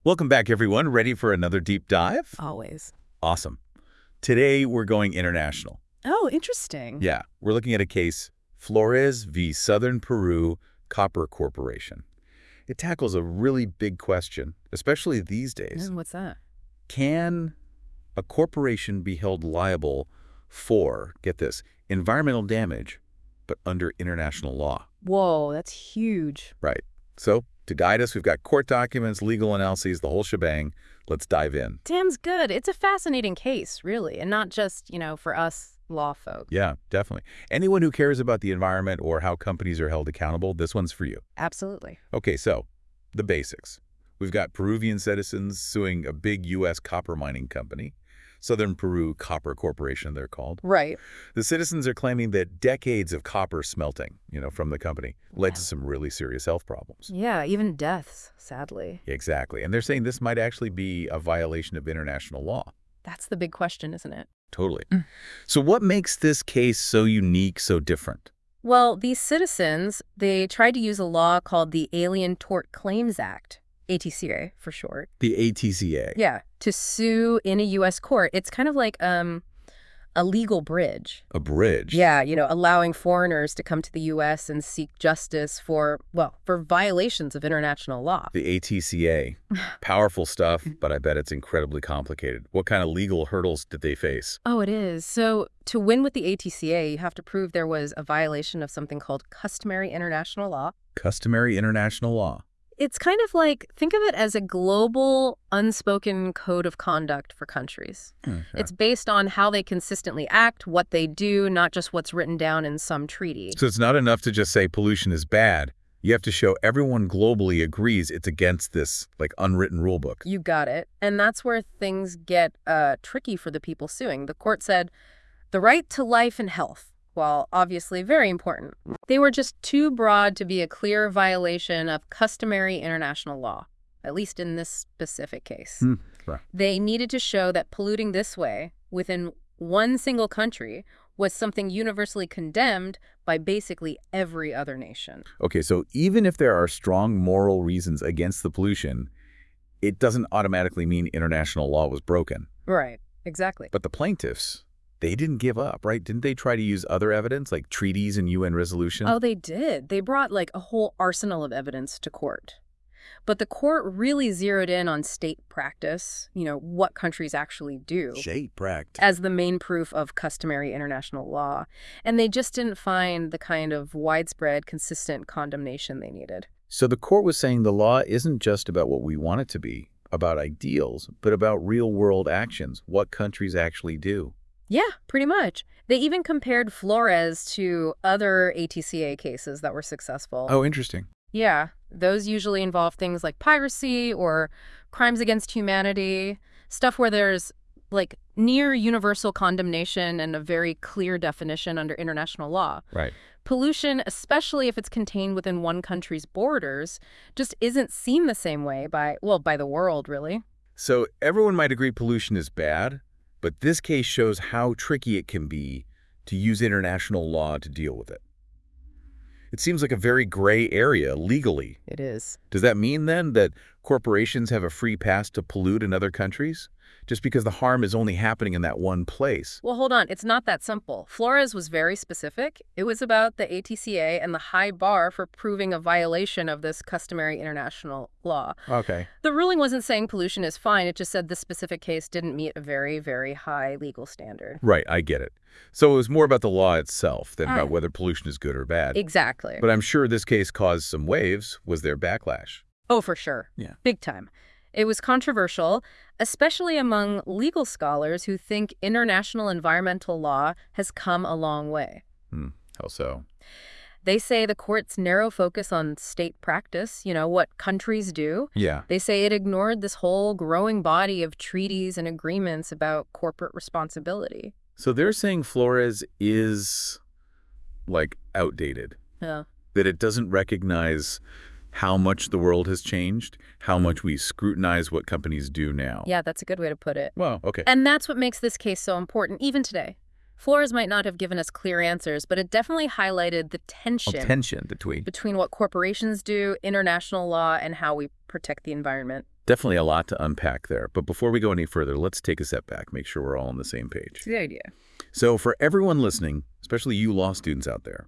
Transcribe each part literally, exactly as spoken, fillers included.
Welcome back, everyone. Ready for another deep dive? Always. Awesome. Today, we're going international. Oh, interesting. Yeah, we're looking at a case, Flores v. Southern Peru Copper Corporation. It tackles a really big question, especially these days. And what's that? Can a corporation be held liable for, get this, environmental damage, but under international law? Whoa, that's huge. Right. So, to guide us, we've got court documents, legal analyses, the whole shebang. Let's dive in. Damn's good. It's a fascinating case, really, and not just, you know, for us law folks. Yeah, definitely. Anyone who cares about the environment or how companies are held accountable, this one's for you. Absolutely. Okay, so the basics. We've got Peruvian citizens suing a big U S copper mining company, Southern Peru Copper Corporation, they're called. Right. The citizens are claiming that decades of copper smelting, you know, from the company led Yeah. to some really serious health problems. Yeah, even deaths, sadly. Exactly. And they're saying this might actually be a violation of international law. That's the big question, isn't it? Totally. Mm. So what makes this case so unique, so different? Well, these citizens, they tried to use a law called the Alien Tort Claims Act, A T C A for short. The A T C A. Yeah, to sue in a U S court. It's kind of like um, a legal bridge. A bridge. Yeah, you know, allowing foreigners to come to the U S and seek justice for, well, for violations of international law. The A T C A. Powerful stuff, but I bet it's incredibly complicated. What kind of legal hurdles did they face? Oh, it is. So to win with the A T C A, you have to prove there was a violation of something called customary international law. Customary international law. It's kind of like, think of it as a global, unspoken code of conduct for countries. Okay. It's based on how they consistently act, what they do, not just what's written down in some treaty. So it's not enough to just say pollution is bad. You have to show everyone globally agrees it's against this, like, unwritten rule book. You got it. And that's where things get uh, tricky for the people suing. The court said the right to life and health, while obviously very important, they were just too broad to be a clear violation of customary international law, at least in this specific case. Hmm. Right. They needed to show that polluting this way within one single country was something universally condemned by basically every other nation. Okay, so even if there are strong moral reasons against the pollution, it doesn't automatically mean international law was broken. Right, exactly. But the plaintiffs, they didn't give up, right? Didn't they try to use other evidence, like treaties and U N resolutions? Oh, they did. They brought like a whole arsenal of evidence to court. But the court really zeroed in on state practice, you know, what countries actually do, State practice. as the main proof of customary international law. And they just didn't find the kind of widespread, consistent condemnation they needed. So the court was saying the law isn't just about what we want it to be, about ideals, but about real-world actions, what countries actually do. Yeah, pretty much. They even compared Flores to other A T C A cases that were successful. Oh, interesting. Yeah, those usually involve things like piracy or crimes against humanity, stuff where there's like near universal condemnation and a very clear definition under international law. Right. Pollution, especially if it's contained within one country's borders, just isn't seen the same way by, well, by the world, really. So everyone might agree pollution is bad, but this case shows how tricky it can be to use international law to deal with it. It seems like a very gray area legally. It is. Does that mean, then, that corporations have a free pass to pollute in other countries? Just because the harm is only happening in that one place? Well, hold on. It's not that simple. Flores was very specific. It was about the A T C A and the high bar for proving a violation of this customary international law. Okay. The ruling wasn't saying pollution is fine. It just said this specific case didn't meet a very, very high legal standard. Right, I get it. So it was more about the law itself than Ah. about whether pollution is good or bad. Exactly. But I'm sure this case caused some waves. Was there backlash? Oh, for sure. Yeah. Big time. It was controversial, especially among legal scholars who think international environmental law has come a long way. Hmm. How so? They say the court's narrow focus on state practice, you know, what countries do, Yeah. they say it ignored this whole growing body of treaties and agreements about corporate responsibility. So they're saying Flores is, like, outdated. Yeah. That it doesn't recognize how much the world has changed, how much we scrutinize what companies do now. Yeah, that's a good way to put it. Well, okay. And that's what makes this case so important, even today. Flores might not have given us clear answers, but it definitely highlighted the tension, tension between. between what corporations do, international law, and how we protect the environment. Definitely a lot to unpack there. But before we go any further, let's take a step back, make sure we're all on the same page. It's the idea. So for everyone listening, especially you law students out there,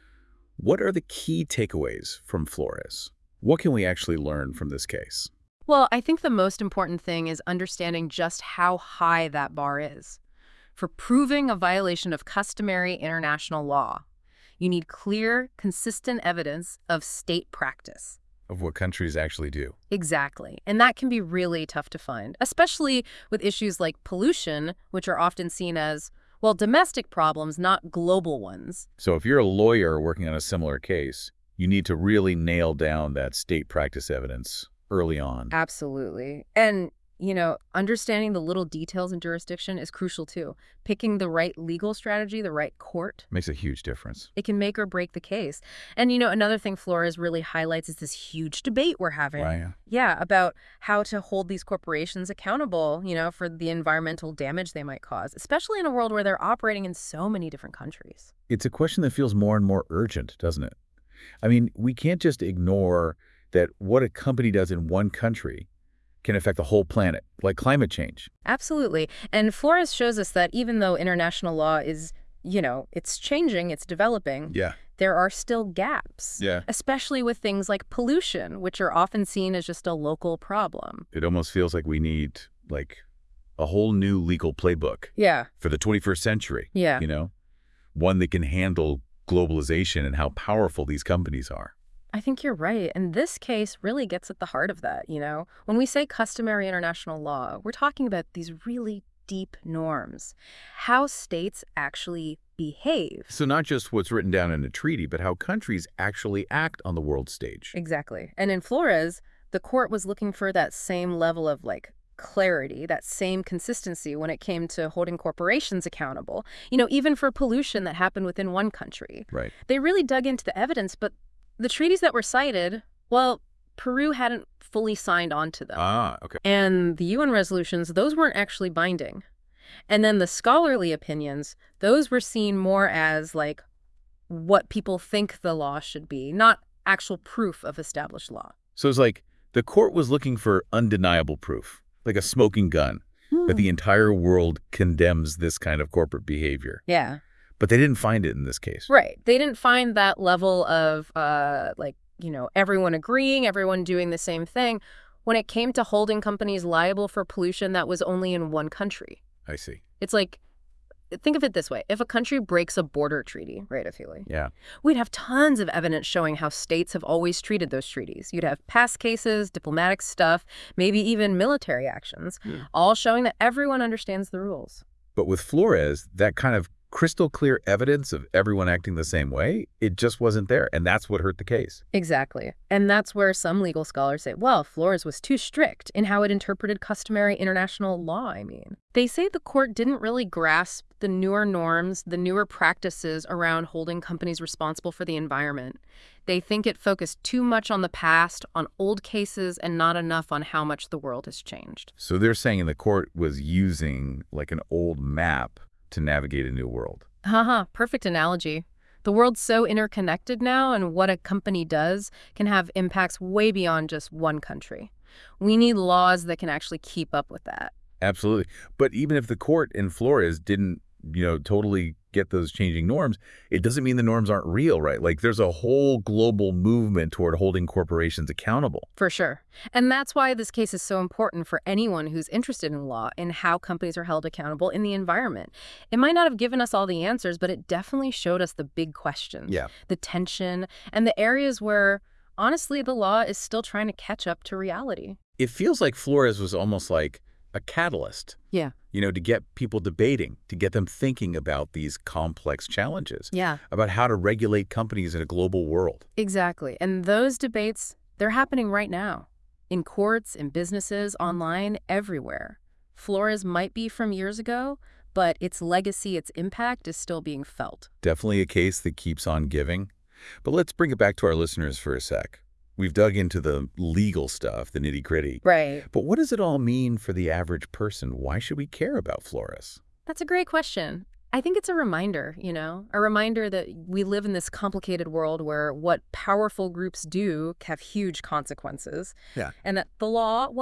what are the key takeaways from Flores? What can we actually learn from this case? Well, I think the most important thing is understanding just how high that bar is. For proving a violation of customary international law, you need clear, consistent evidence of state practice. Of what countries actually do. Exactly. And that can be really tough to find, especially with issues like pollution, which are often seen as, well, domestic problems, not global ones. So if you're a lawyer working on a similar case, you need to really nail down that state practice evidence early on. Absolutely. And, you know, understanding the little details in jurisdiction is crucial too. Picking the right legal strategy, the right court. Makes a huge difference. It can make or break the case. And, you know, another thing Flores really highlights is this huge debate we're having. Right. Yeah, about how to hold these corporations accountable, you know, for the environmental damage they might cause, especially in a world where they're operating in so many different countries. It's a question that feels more and more urgent, doesn't it? I mean, we can't just ignore that what a company does in one country can affect the whole planet, like climate change. Absolutely. And Flores shows us that even though international law is, you know, it's changing, it's developing, Yeah. there are still gaps. Yeah. Especially with things like pollution, which are often seen as just a local problem. It almost feels like we need, like, a whole new legal playbook Yeah. for the twenty-first century. Yeah. You know, one that can handle globalization and how powerful these companies are. I think you're right. And this case really gets at the heart of that, you know? When we say customary international law, we're talking about these really deep norms, how states actually behave. So not just what's written down in a treaty, but how countries actually act on the world stage. Exactly. And in Flores, the court was looking for that same level of, like, clarity, that same consistency when it came to holding corporations accountable, you know, even for pollution that happened within one country. Right. They really dug into the evidence, but the treaties that were cited, well, Peru hadn't fully signed on to them. Ah, okay. And the U N resolutions, those weren't actually binding. And then the scholarly opinions, those were seen more as, like, what people think the law should be, not actual proof of established law. So it's like the court was looking for undeniable proof, like a smoking gun, Hmm. that the entire world condemns this kind of corporate behavior. Yeah. But they didn't find it in this case. Right. They didn't find that level of, uh, like, you know, everyone agreeing, everyone doing the same thing when it came to holding companies liable for pollution that was only in one country. I see. It's like, think of it this way. If a country breaks a border treaty, right, Afili, Yeah. we'd have tons of evidence showing how states have always treated those treaties. You'd have past cases, diplomatic stuff, maybe even military actions, Hmm. all showing that everyone understands the rules. But with Flores, that kind of crystal clear evidence of everyone acting the same way, it just wasn't there. And that's what hurt the case. Exactly. And that's where some legal scholars say, well, Flores was too strict in how it interpreted customary international law, I mean. They say the court didn't really grasp the newer norms, the newer practices around holding companies responsible for the environment. They think it focused too much on the past, on old cases, and not enough on how much the world has changed. So they're saying the court was using like an old map to navigate a new world. Haha, perfect analogy. The world's so interconnected now, and what a company does can have impacts way beyond just one country. We need laws that can actually keep up with that. Absolutely. But even if the court in Flores didn't, you know, totally get those changing norms, it doesn't mean the norms aren't real, right? Like there's a whole global movement toward holding corporations accountable. For sure. And that's why this case is so important for anyone who's interested in law and how companies are held accountable in the environment. It might not have given us all the answers, but it definitely showed us the big questions, Yeah. the tension, and the areas where, honestly, the law is still trying to catch up to reality. It feels like Flores was almost like a catalyst, Yeah. you know, to get people debating, to get them thinking about these complex challenges, Yeah. about how to regulate companies in a global world. Exactly. And those debates, they're happening right now. In courts, in businesses, online, everywhere. Flores might be from years ago, but its legacy, its impact is still being felt. Definitely a case that keeps on giving. But let's bring it back to our listeners for a sec. We've dug into the legal stuff, the nitty-gritty. Right. But what does it all mean for the average person? Why should we care about Flores? That's a great question. I think it's a reminder, you know, a reminder that we live in this complicated world where what powerful groups do have huge consequences. Yeah. And that the law, well,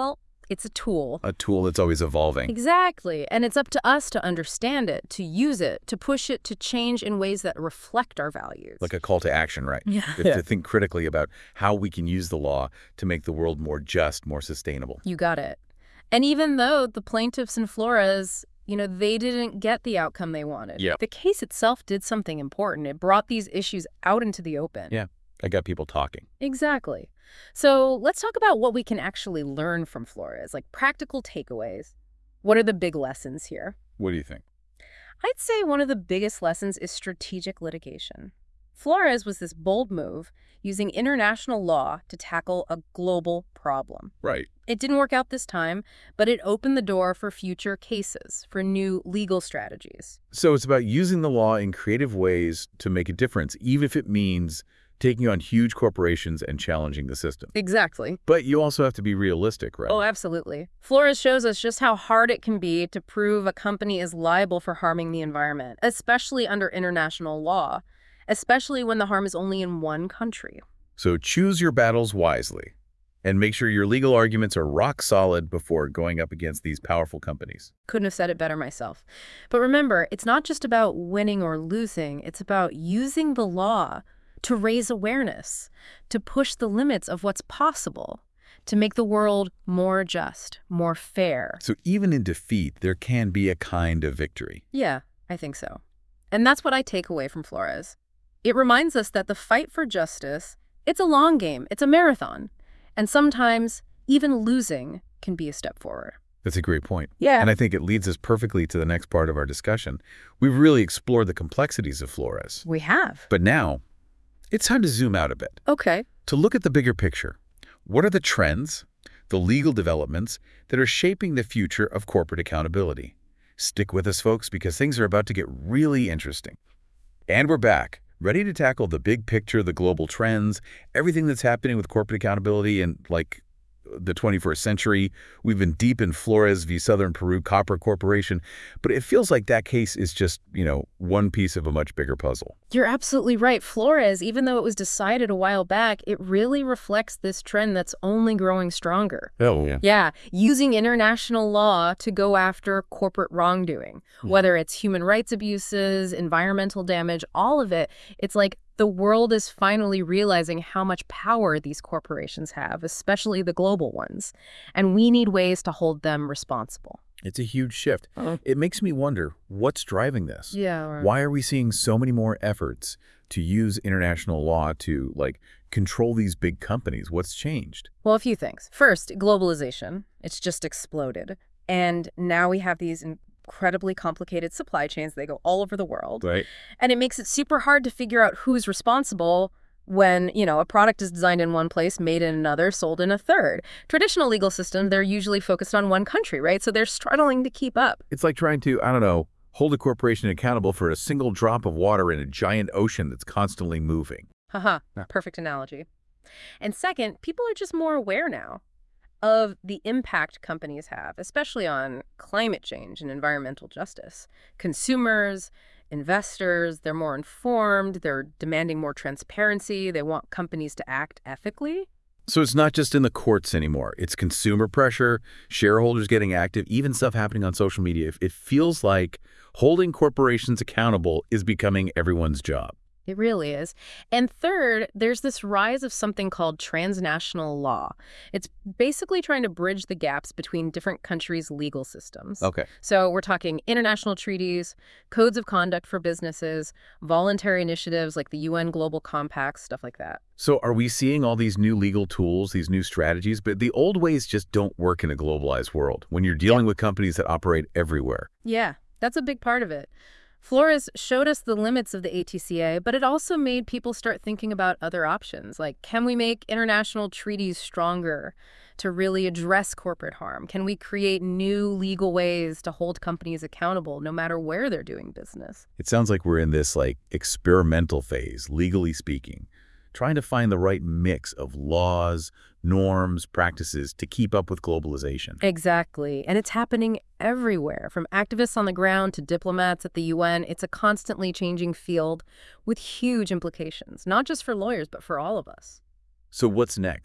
It's a tool. A tool that's always evolving. Exactly. And it's up to us to understand it, to use it, to push it to change in ways that reflect our values. Like a call to action, right? Yeah. We have to think critically about how we can use the law to make the world more just, more sustainable. You got it. And even though the plaintiffs in Flores, you know, they didn't get the outcome they wanted, Yeah. the case itself did something important. It brought these issues out into the open. Yeah. I got people talking. Exactly. So let's talk about what we can actually learn from Flores, like practical takeaways. What are the big lessons here? What do you think? I'd say one of the biggest lessons is strategic litigation. Flores was this bold move using international law to tackle a global problem. Right. It didn't work out this time, but it opened the door for future cases, for new legal strategies. So it's about using the law in creative ways to make a difference, even if it means taking on huge corporations and challenging the system. Exactly. But you also have to be realistic, right? Oh, absolutely. Flores shows us just how hard it can be to prove a company is liable for harming the environment, especially under international law, especially when the harm is only in one country. So choose your battles wisely and make sure your legal arguments are rock solid before going up against these powerful companies. Couldn't have said it better myself. But remember, it's not just about winning or losing. It's about using the law to raise awareness, to push the limits of what's possible, to make the world more just, more fair. So even in defeat, there can be a kind of victory. Yeah, I think so. And that's what I take away from Flores. It reminds us that the fight for justice, it's a long game, it's a marathon. And sometimes even losing can be a step forward. That's a great point. Yeah. And I think it leads us perfectly to the next part of our discussion. We've really explored the complexities of Flores. We have. But now, it's time to zoom out a bit, Okay. to look at the bigger picture. What are the trends, the legal developments that are shaping the future of corporate accountability? Stick with us, folks, because things are about to get really interesting. And we're back, ready to tackle the big picture, the global trends, everything that's happening with corporate accountability in, like, the twenty-first century. We've been deep in Flores v. Southern Peru Copper Corporation, but it feels like that case is just, you know, one piece of a much bigger puzzle. You're absolutely right. Flores, even though it was decided a while back, it really reflects this trend that's only growing stronger. Oh, yeah. Yeah, using international law to go after corporate wrongdoing, whether it's human rights abuses, environmental damage, all of it. It's like the world is finally realizing how much power these corporations have, especially the global ones, and we need ways to hold them responsible. It's a huge shift. It makes me wonder, what's driving this? Yeah. Right. Why are we seeing so many more efforts to use international law to, like, control these big companies? What's changed? Well, a few things. First, globalization. It's just exploded. And now we have these incredibly complicated supply chains. They go all over the world. Right. And it makes it super hard to figure out who's responsible when, you know, a product is designed in one place, made in another, sold in a third. Traditional legal systems, they're usually focused on one country, right? So they're struggling to keep up. It's like trying to, I don't know, hold a corporation accountable for a single drop of water in a giant ocean that's constantly moving. Haha, Yeah. perfect analogy. And second, people are just more aware now of the impact companies have, especially on climate change and environmental justice. Consumers, investors, they're more informed, they're demanding more transparency, they want companies to act ethically. So it's not just in the courts anymore. It's consumer pressure, shareholders getting active, even stuff happening on social media. It feels like holding corporations accountable is becoming everyone's job. It really is. And third, there's this rise of something called transnational law. It's basically trying to bridge the gaps between different countries' legal systems. Okay. So we're talking international treaties, codes of conduct for businesses, voluntary initiatives like the U N Global Compact, stuff like that. So are we seeing all these new legal tools, these new strategies, but the old ways just don't work in a globalized world when you're dealing with companies that operate everywhere? Yeah, that's a big part of it. Flores showed us the limits of the A T C A, but it also made people start thinking about other options, like can we make international treaties stronger to really address corporate harm? Can we create new legal ways to hold companies accountable no matter where they're doing business? It sounds like we're in this, like, experimental phase, legally speaking, trying to find the right mix of laws, norms, practices to keep up with globalization. Exactly. And it's happening everywhere, from activists on the ground to diplomats at the U N. It's a constantly changing field with huge implications, not just for lawyers, but for all of us. So what's next?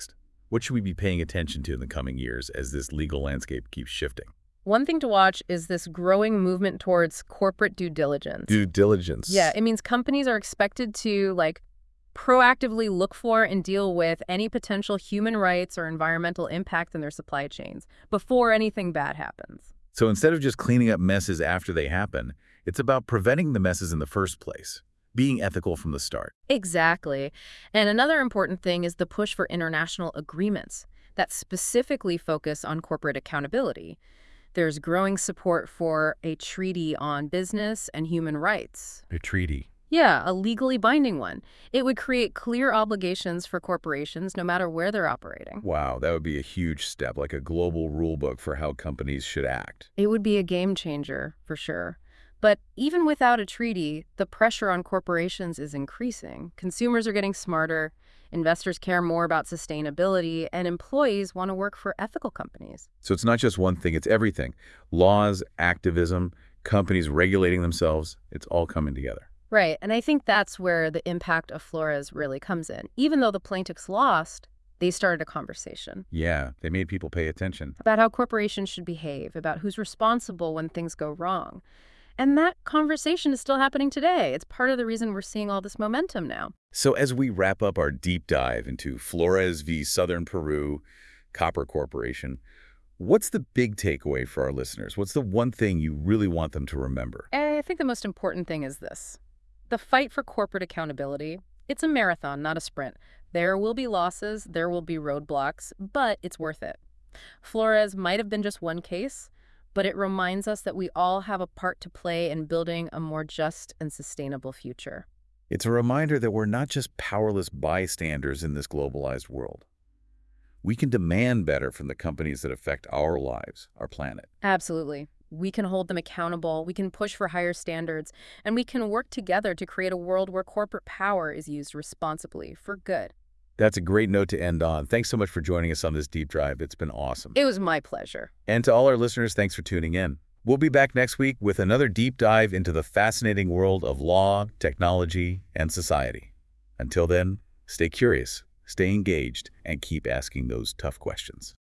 What should we be paying attention to in the coming years as this legal landscape keeps shifting? One thing to watch is this growing movement towards corporate due diligence. Due diligence. Yeah, it means companies are expected to, like, proactively look for and deal with any potential human rights or environmental impact in their supply chains before anything bad happens. So instead of just cleaning up messes after they happen, it's about preventing the messes in the first place, being ethical from the start. Exactly. And another important thing is the push for international agreements that specifically focus on corporate accountability. There's growing support for a treaty on business and human rights. A treaty. Yeah, a legally binding one. It would create clear obligations for corporations no matter where they're operating. Wow, that would be a huge step, like a global rule book for how companies should act. It would be a game changer, for sure. But even without a treaty, the pressure on corporations is increasing. Consumers are getting smarter, investors care more about sustainability, and employees want to work for ethical companies. So it's not just one thing, it's everything. Laws, activism, companies regulating themselves, it's all coming together. Right, and I think that's where the impact of Flores really comes in. Even though the plaintiffs lost, they started a conversation Yeah, they made people pay attention. about how corporations should behave, about who's responsible when things go wrong. And that conversation is still happening today. It's part of the reason we're seeing all this momentum now. So as we wrap up our deep dive into Flores v. Southern Peru, Copper Corporation, what's the big takeaway for our listeners? What's the one thing you really want them to remember? I think the most important thing is this. The fight for corporate accountability, it's a marathon, not a sprint. There will be losses, there will be roadblocks, but it's worth it. Flores might have been just one case, but it reminds us that we all have a part to play in building a more just and sustainable future. It's a reminder that we're not just powerless bystanders in this globalized world. We can demand better from the companies that affect our lives, our planet. Absolutely. We can hold them accountable, we can push for higher standards, and we can work together to create a world where corporate power is used responsibly for good. That's a great note to end on. Thanks so much for joining us on this deep dive. It's been awesome. It was my pleasure. And to all our listeners, thanks for tuning in. We'll be back next week with another deep dive into the fascinating world of law, technology, and society. Until then, stay curious, stay engaged, and keep asking those tough questions.